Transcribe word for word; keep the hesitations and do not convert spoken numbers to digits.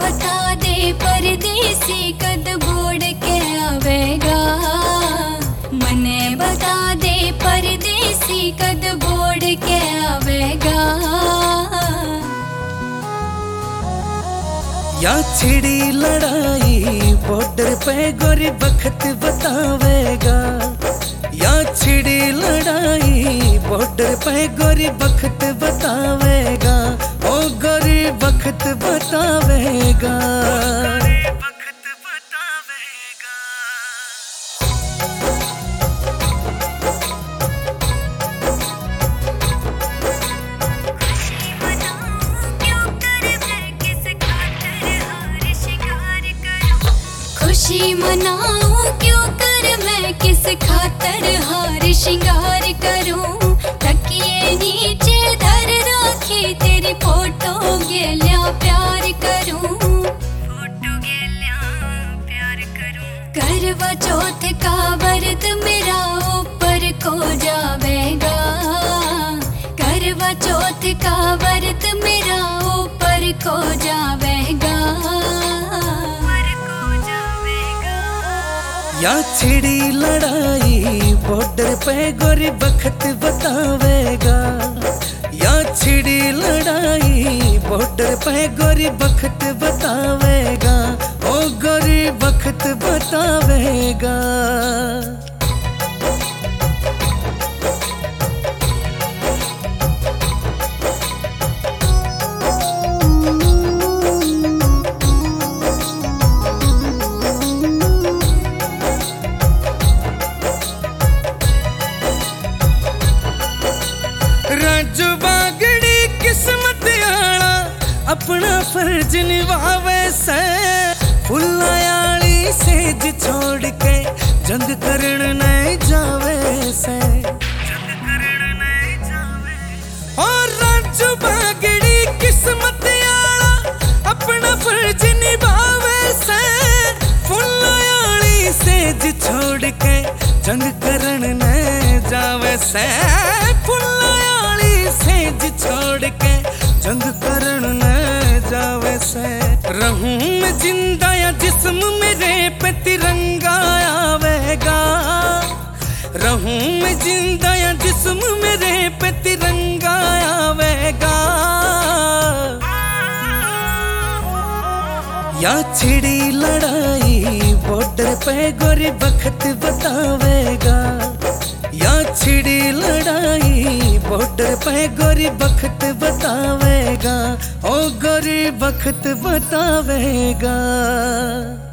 बता दे परदेसी कद बोड़ के आवेगा। मने बता दे परदेसी कद बोड़ के आवेगा। या छिड़ी लड़ाई बॉर्डर पे गोरी बखत बतावेगा। या छिड़ी लड़ाई बॉर्डर पे गोरी बखत बतावेगा। ओ गोरी बखत बतावेगा। खुशी मनाऊं क्यों कर मैं किस खातर हार श्रृंगार करूं। तकिए नीचे धर राखी तेरी फोटो गेल्या प्यार करूं। फोटो गेल्या प्यार करूं। करवा चौथ का व्रत मेरा ऊपर को जावेगा। करवा चौथ का व्रत मेरा ऊपर को जावेगा। या छिड़ी लड़ाई बॉर्डर पे गोरी बखत बतावेगा। या छिड़ी लड़ाई बॉर्डर पे गोरी बखत बतावेगा। ओ गोरी बखत बतावेगा। राजू बागड़ी किस्मत आला अपना फर्ज निभावे से। फुल्लायाली सेज छोड़ के जंग करण नहीं जावे से। और राजू बागड़ी किस्मत आला अपना फर्ज निभावे से। फुल्लायाली सेज छोड़ के जंग करण नहीं जावे से। सेज छोड़ के जंग करण न जावे से। रहूं मैं जिंदा या जिस्म मेरे पे तिरंगा आवेगा। रहूं मैं जिंदा या जिस्म मेरे पे तिरंगा आवेगा। या छिड़ी लड़ाई बॉर्डर पे गोरी बखत बतावेगा। या छिड़ी लड़ाई बॉर्डर पे गोरी बखत बतावेगा। ओ गोरी बखत बतावेगा।